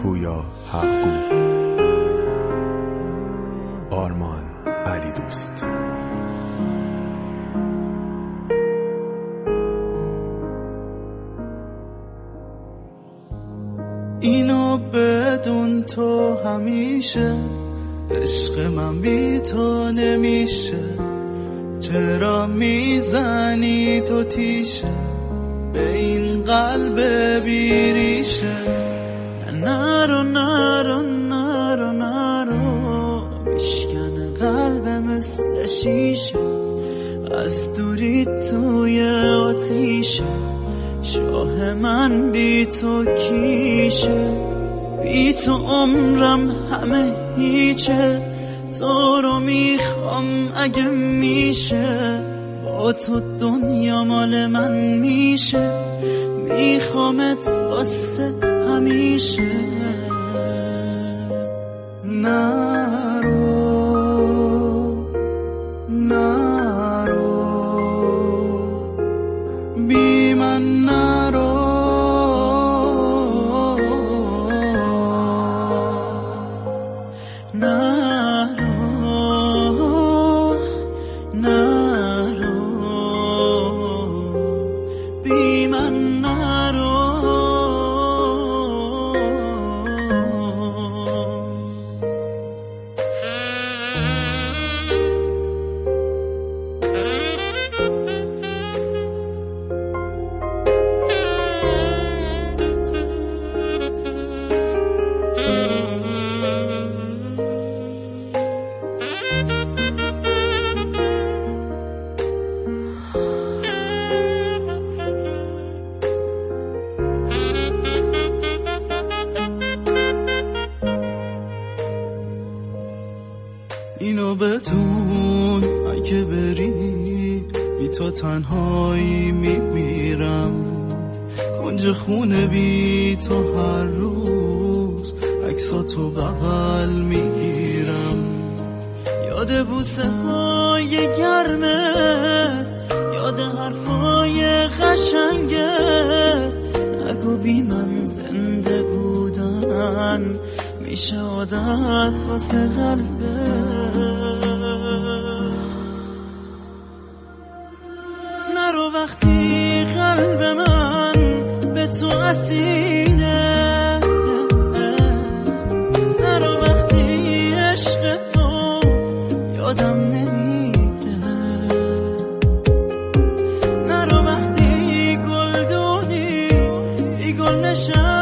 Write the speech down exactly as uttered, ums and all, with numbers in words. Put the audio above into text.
پویا حقگو. آرمان علی دوست. اینو بدون تو همیشه عشق من بی تو نمیشه. چرا میزنی تو تیشه به این قلب بیریشه؟ نرو نرو نرو نرو میشکنه قلب مثل شیشه. از دوری توی آتیشه شاه من بی تو کیشه. بی تو عمرم همه هیچه. تو رو میخوام اگه میشه. با تو دنیا مال من میشه. میخوامت واسه همیشه. نرو نرو بی من نرو. نرو نرو بی من نرو. اینو بدون اگه بری بی تو تنهایی میمیرم. کنج خونه بی تو هر روز عکساتو بغل میگیرم. یاد بوسه های گرمت، یاد حرفای قشنگت. نگو بی من زنده بودن میشه عادت واسه قلبت. نرو وقتی قلب من به تو اسیره. نرو وقتی عشق تو یادم نمیره. نرو وقتی گلدونی بی گل نشم.